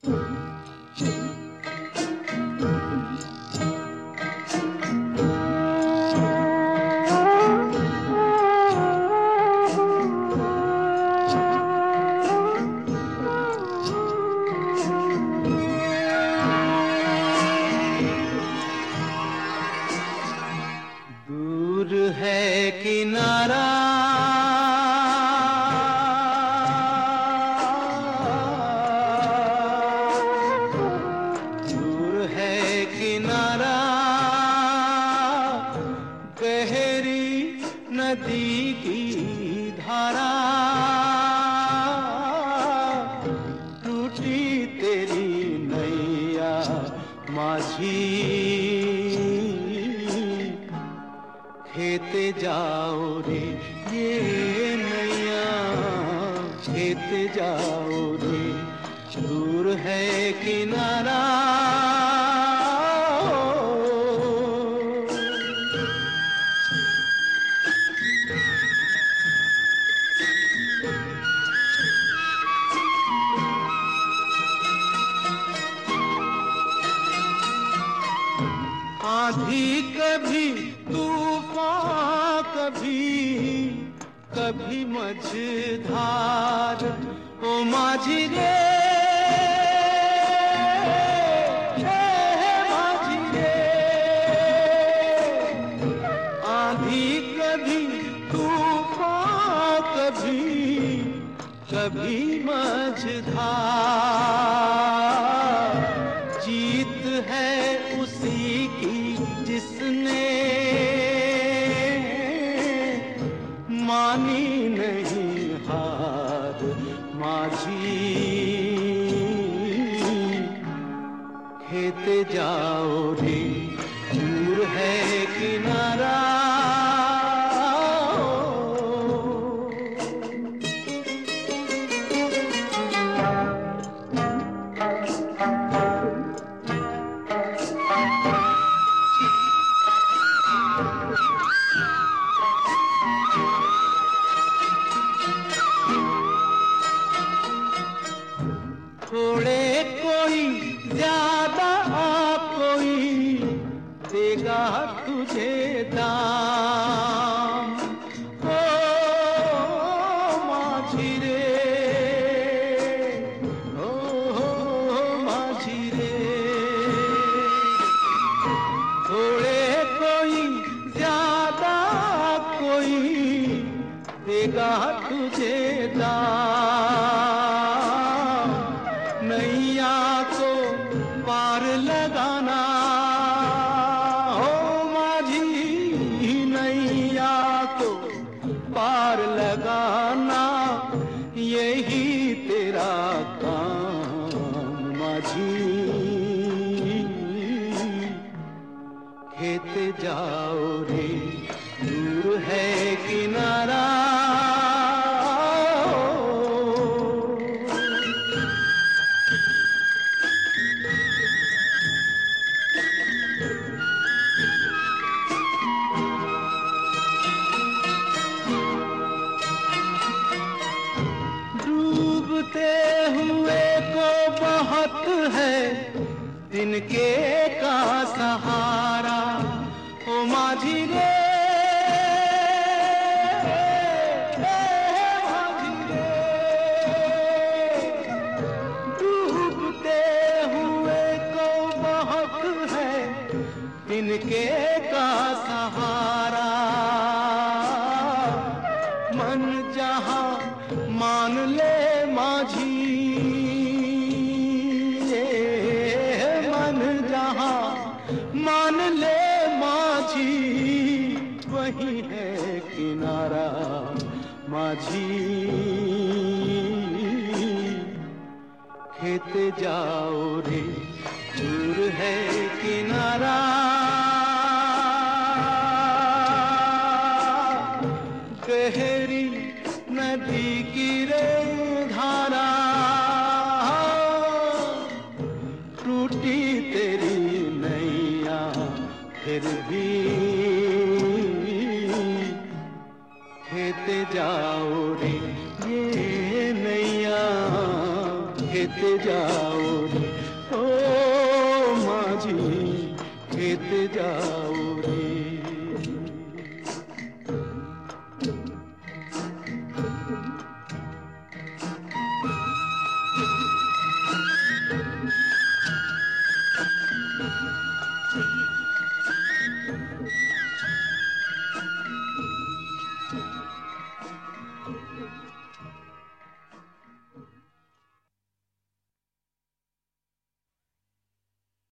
दूर है किनारा गहरी नदी की धारा, टूटी तेरी नैया माझी, खेते जाओ रे ये नैया, खेते जाओ रे, दूर है किनारा। आंधी कभी तूफान कभी मझधार, ओ माझी रे माझी रे। आंधी कभी तूफान कभी मझधार, जीत है उसी की जिसने मानी नहीं हार माझी, खेते जाओ रे दूर है किनारा। थोड़े कोई ज्यादा कोई देगा तुझे दाम, ओ माझी रे, ओ माझी रे। थोड़े कोई ज्यादा कोई देगा तुझे दाम, नैया को पार लगाना हो माझी, नैया को पार लगाना यही तेरा काम माझी, खेते जाओ रे दूर है किनारा। डूबते हुए को बहुत है तिनके का सहारा, ओ माझी रे माझी रे। डूबते हुए को बहुत है तिनके का सहारा, मन जहाँ मान ले माझी, मन जहाँ मान ले माझी, वही है किनारा माझी, खेते जाओ रे दूर है किनारा। गहरी नदी की रे धारा, टूटी तेरी नैया फिर भी